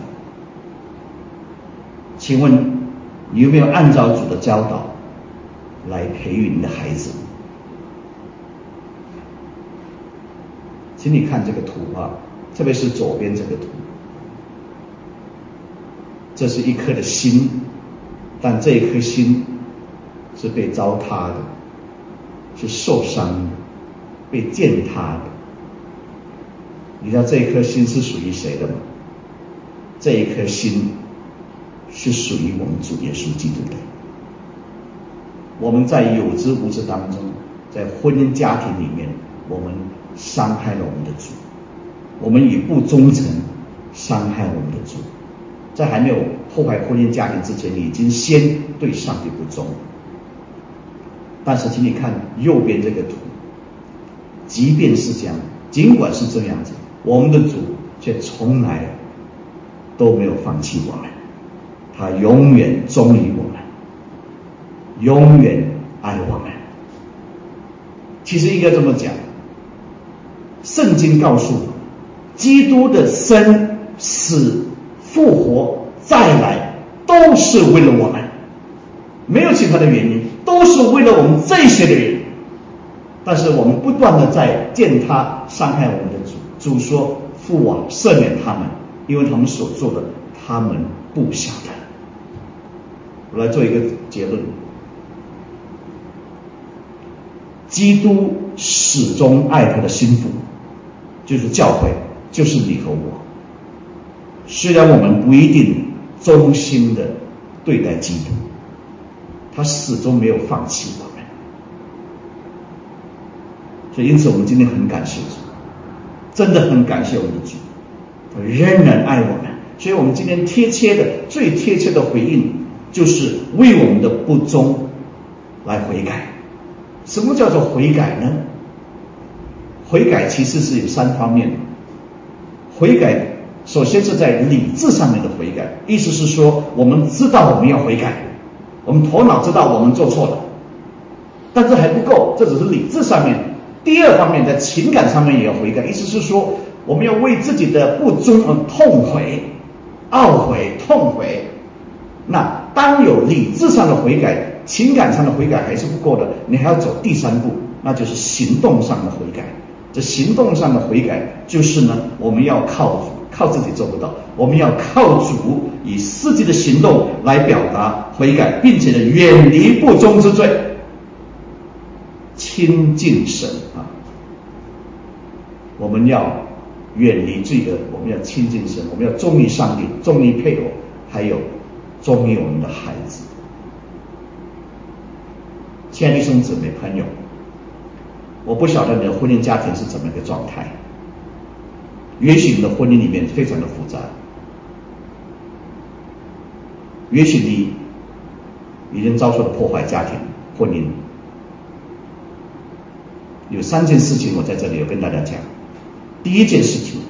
请问你有没有按照主的教导来培育你的孩子？请你看这个图啊，特别是左边这个图，这是一颗的心，但这一颗心是被糟蹋的，是受伤的，被践踏的。你知道这一颗心是属于谁的吗？这一颗心是属于我们主耶稣基督的。我们在有知无知当中，在婚姻家庭里面，我们伤害了我们的主，我们以不忠诚伤害我们的主。在还没有破坏婚姻家庭之前，你已经先对上帝不忠。但是请你看右边这个图，即便是这样，尽管是这样子，我们的主却从来都没有放弃我们，他永远忠于我们，永远爱我们。其实应该这么讲，圣经告诉我，基督的生死复活再来都是为了我们，没有其他的原因，都是为了我们这些的人。但是我们不断的在践踏伤害我们的主，主说父啊，赦免他们，因为他们所做的他们不晓得。我来做一个结论，基督始终爱他的心腹，就是教会，就是你和我。虽然我们不一定忠心的对待基督，他始终没有放弃我们。所以因此我们今天很感谢主，真的很感谢我们的主，他仍然爱我们。所以我们今天贴切的最贴切的回应，就是为我们的不忠来悔改。什么叫做悔改呢？悔改其实是有三方面的。悔改首先是在理智上面的悔改，意思是说我们知道我们要悔改， 我们头脑知道我们做错了，但这还不够，这只是理智上面。第二方面，在情感上面也要悔改，意思是说，我们要为自己的不忠而痛悔、懊悔、痛悔。那当有理智上的悔改，情感上的悔改还是不够的，你还要走第三步，那就是行动上的悔改。这行动上的悔改就是呢，我们要靠主，靠自己做不到，我们要靠主以实际的行动来表达悔改，并且呢，远离不忠之罪，亲近神啊！我们要远离罪恶，我们要亲近神，我们要忠于上帝，忠于配偶，还有忠于我们的孩子。亲爱的弟兄姊妹朋友，我不晓得你的婚姻家庭是怎么一个状态，也许你的婚姻里面非常的复杂，也许你已经遭受了破坏家庭婚姻。有三件事情我在这里有跟大家讲。第一件事情，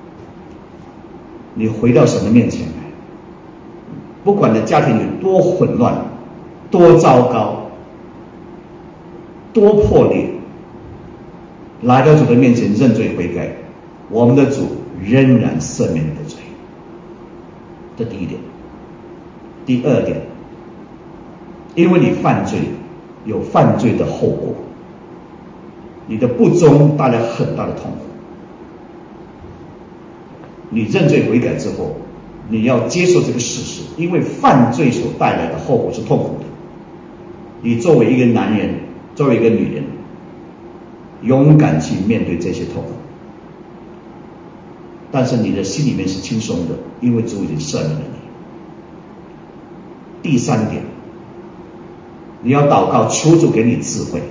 你回到神的面前来，不管你的家庭有多混乱、多糟糕、多破裂，来到主的面前认罪悔改，我们的主仍然赦免你的罪。这第一点。第二点，因为你犯罪有犯罪的后果，你的不忠带来很大的痛苦。你认罪悔改之后，你要接受这个事实，因为犯罪所带来的后果是痛苦的。你作为一个男人，作为一个女人，勇敢去面对这些痛苦，但是你的心里面是轻松的，因为主已经赦免了你。第三点，你要祷告，求主给你智慧，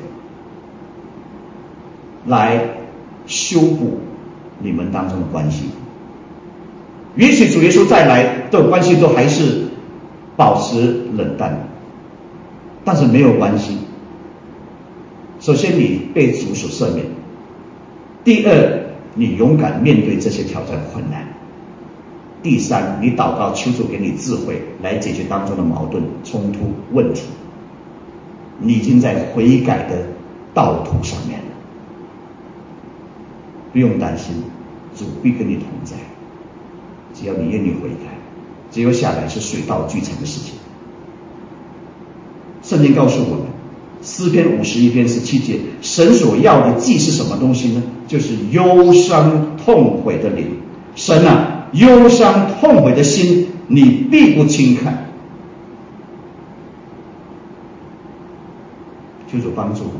来修补你们当中的关系。也许主耶稣再来，的关系都还是保持冷淡，但是没有关系。首先，你被主所赦免；第二，你勇敢面对这些挑战困难；第三，你祷告求主给你智慧，来解决当中的矛盾、冲突、问题。你已经在悔改的道途上面了，不用担心，主必跟你同在。只要你愿意悔改，只有下来是水到渠成的事情。圣经告诉我们，诗篇五十一篇十七节，神所要的祭是什么东西呢？就是忧伤痛悔的灵。神啊，忧伤痛悔的心，你必不轻看。求主帮助我们。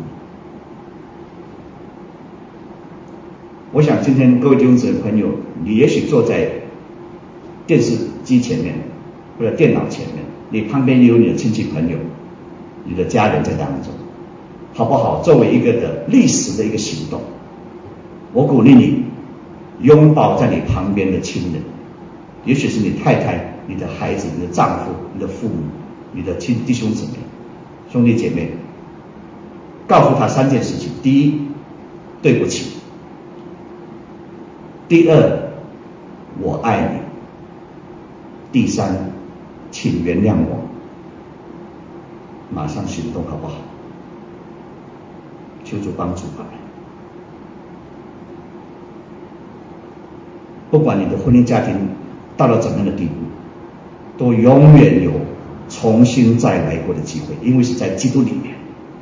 我想今天各位弟兄姊妹朋友，你也许坐在电视机前面或者电脑前面，你旁边有你的亲戚朋友，你的家人在当中，好不好？作为一个的历史的一个行动，我鼓励你拥抱在你旁边的亲人，也许是你太太、你的孩子、你的丈夫、你的父母、你的亲弟兄姊妹、兄弟姐妹，告诉他三件事情：第一，对不起；第二，我爱你；第三，请原谅我。马上行动，好不好？求主帮助我们。不管你的婚姻家庭到了怎样的地步，都永远有重新再来过的机会，因为是在基督里面。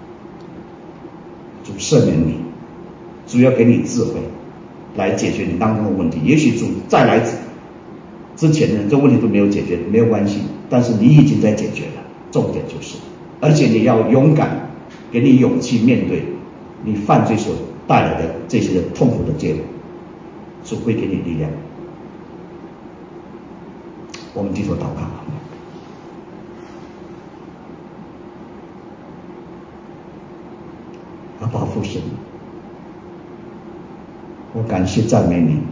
主赦免你，主要给你智慧来解决你当中的问题。也许主再来之前呢，这问题都没有解决，没有关系，但是你已经在解决了。重点就是，而且你要勇敢，给你勇气面对你犯罪所带来的这些的痛苦的结果，主会给你力量。我们低头祷告。阿爸父神，我感谢赞美你，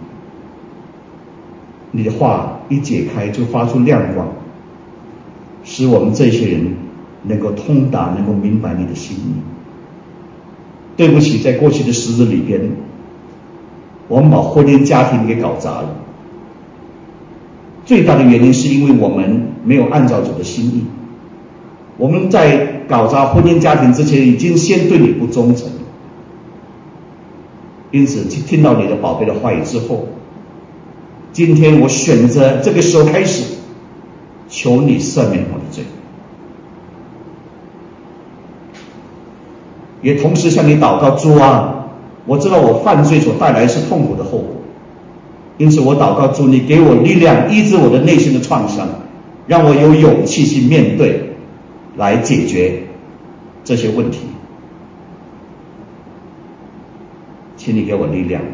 你的话一解开就发出亮光，使我们这些人能够通达，能够明白你的心意。对不起，在过去的时日里边，我们把婚姻家庭给搞砸了。最大的原因是因为我们没有按照主的心意， 我们在搞砸婚姻家庭之前，已经先对你不忠诚。因此，听到你的宝贝的话语之后，今天我选择这个时候开始，求你赦免我的罪，也同时向你祷告，主啊，我知道我犯罪所带来是痛苦的后果，因此我祷告主，你给我力量，医治我的内心的创伤，让我有勇气去面对，来解决这些问题。请你给我力量，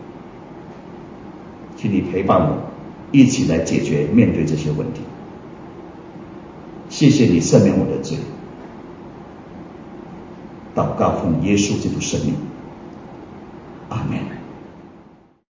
请你陪伴我，一起来解决面对这些问题。谢谢你赦免我的罪，祷告奉耶稣基督圣名。